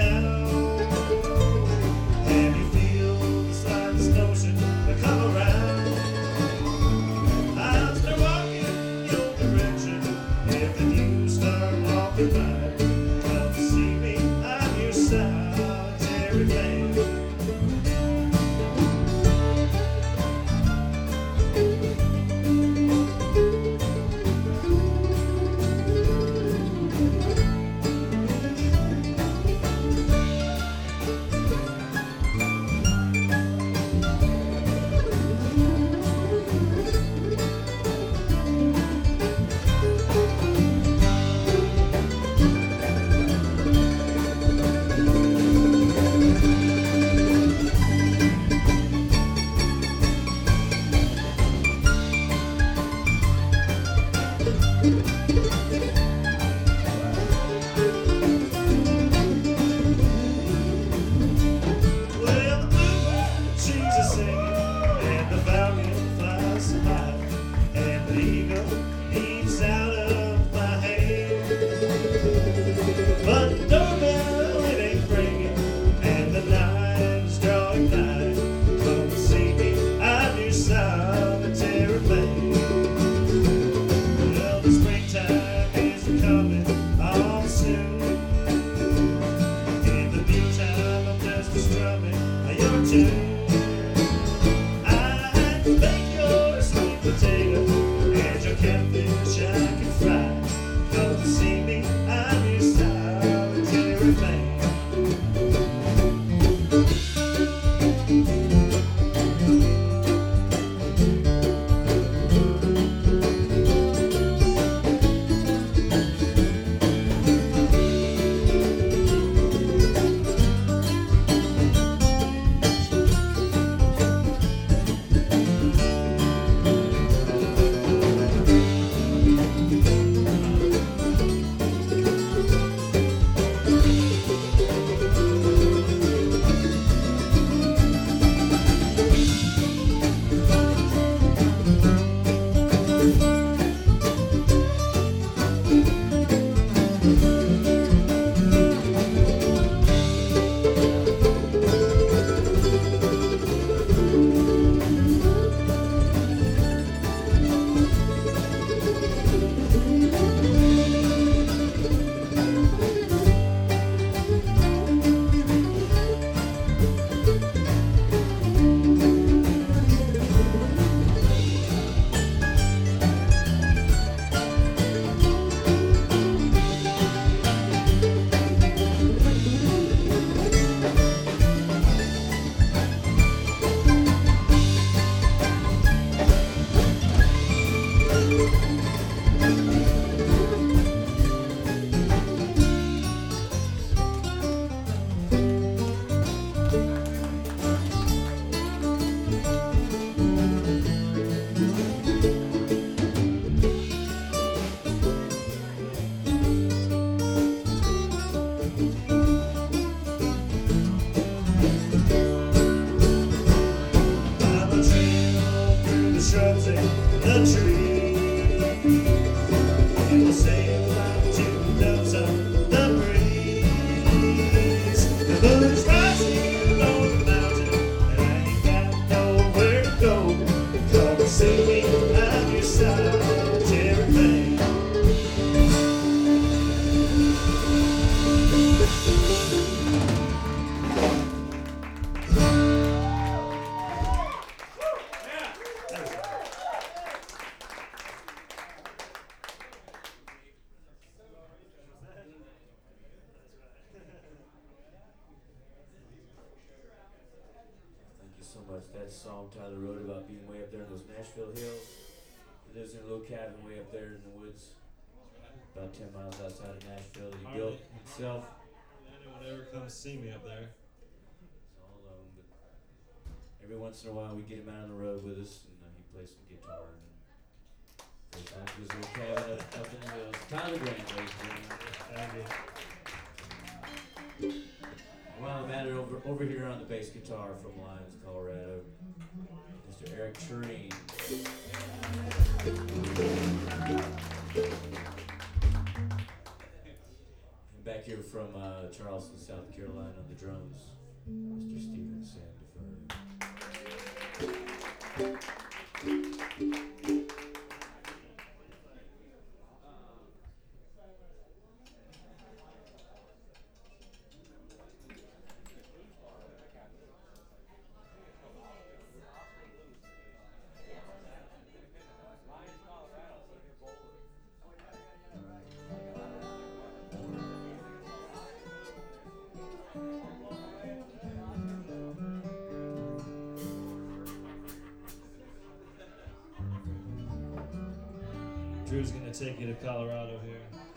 That song Tyler wrote about being way up there in those Nashville hills. He lives in a little cabin way up there in the woods, about 10 miles outside of Nashville. He built himself. Anyone ever comes see me up there? He's all alone, but every once in a while we get him out on the road with us, and he plays some guitar. And goes back to his little cabin up in the hills. Tyler Grant, ladies and gentlemen. Thank you. Well, the matter over here on the bass guitar from Lyons, Colorado, Mr. Eric Tureen. And back back here from Charleston, South Carolina on the drums, Mr. Steven Sandefur. Drew's gonna take you to Colorado here.